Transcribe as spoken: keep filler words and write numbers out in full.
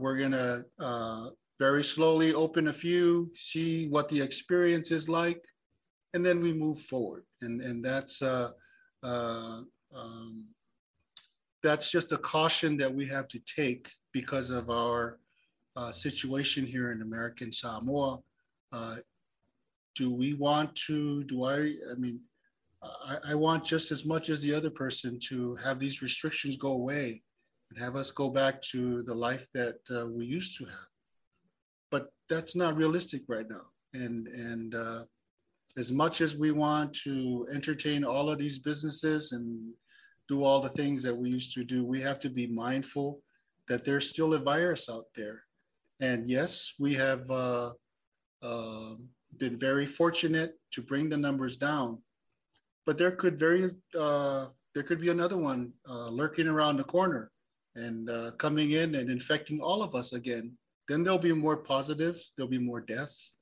We're going to uh, very slowly open a few, see what the experience is like, and then we move forward. And and that's uh, uh, um, that's just a caution that we have to take because of our uh, situation here in American Samoa. Uh, do we want to? Do I? I mean, I, I want just as much as the other person to have these restrictions go away and have us go back to the life that uh, we used to have. But that's not realistic right now. And and uh, as much as we want to entertain all of these businesses and do all the things that we used to do, we have to be mindful that there's still a virus out there. And yes, we have uh, uh, been very fortunate to bring the numbers down, but there could very uh, there could be another one uh, lurking around the corner and uh, coming in and infecting all of us again. Then there'll be more positives, there'll be more deaths,